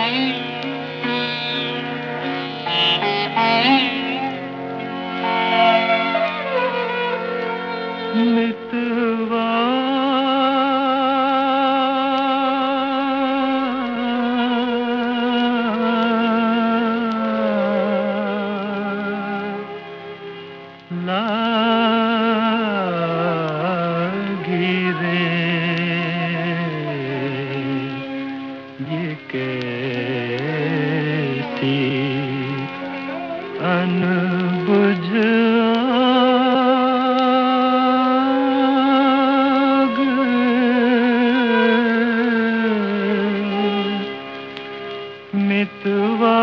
मितवा लागी रे ये कैसी अनबुझ आग, मितवा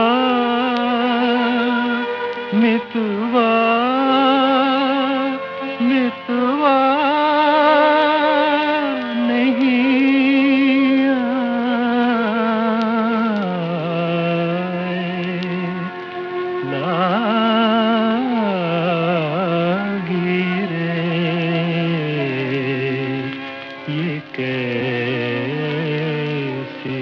मितवा मितवा नहीं आए, लागी रे ये कैसी।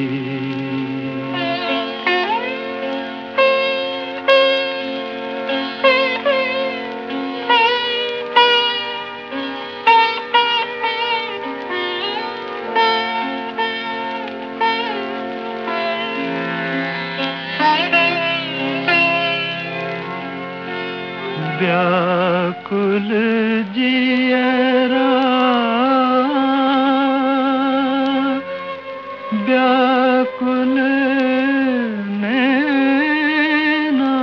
व्याकुल जियरा व्याकुल नैना,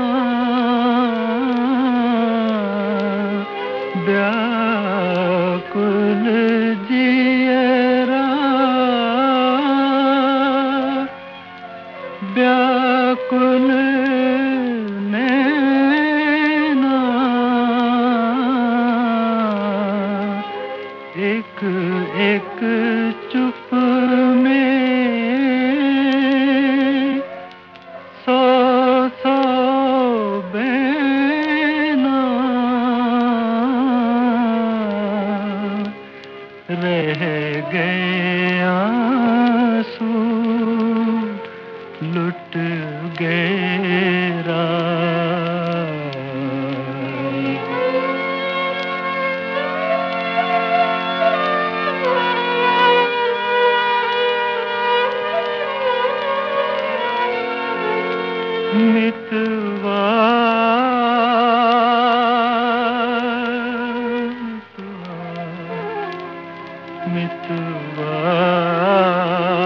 व्याकुल जियरा व्याकुल एक एक चुप में सौ सौ बैना रह गए आंसू लुट गए मितवा मितवा।